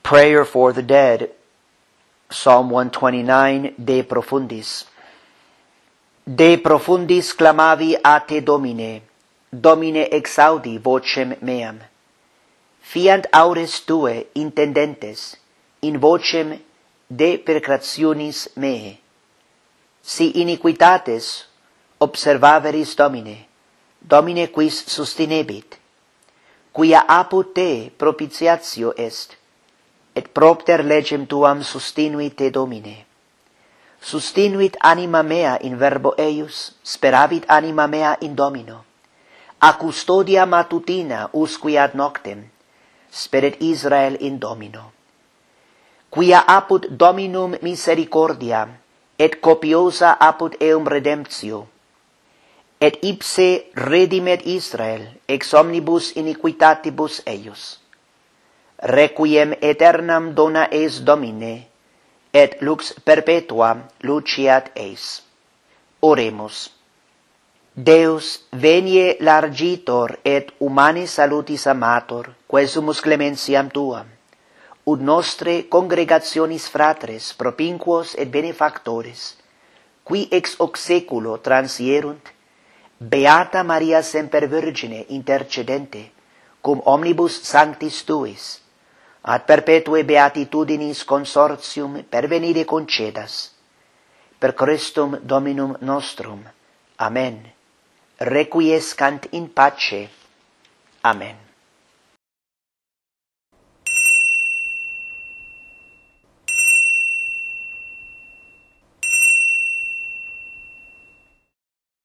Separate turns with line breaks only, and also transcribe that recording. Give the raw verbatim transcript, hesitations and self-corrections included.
Prayer for the Dead, Psalm one twenty-nine, De Profundis. De profundis clamavi a te, Domine, Domine exaudi vocem meam. Fiant aures tue intendentes, in vocem de percrationis meae. Si iniquitates observaveris, Domine, Domine quis sustinebit, quia apud te propitiatio est, et propter legem tuam sustinui te, Domine. Sustinuit anima mea in verbo eius, speravit anima mea in Domino. A custodia matutina usque ad noctem, speret Israel in Domino. Quia apud Dominum misericordia, et copiosa apud eum redemptio, et ipse redimet Israel ex omnibus iniquitatibus eius. Requiem aeternam dona eis, Domine, et lux perpetua luceat eis. Oremus. Deus venie largitor et humani salutis amator, quesumus clementiam tuam, ut nostre congregationis fratres propinquos et benefactores, qui ex hoc saeculo transierunt, Beata Maria semper Virgine intercedente, cum omnibus sanctis tuis, ad perpetue beatitudinis consortium pervenire concedas. Per Christum Dominum nostrum. Amen. Requiescant in pace. Amen.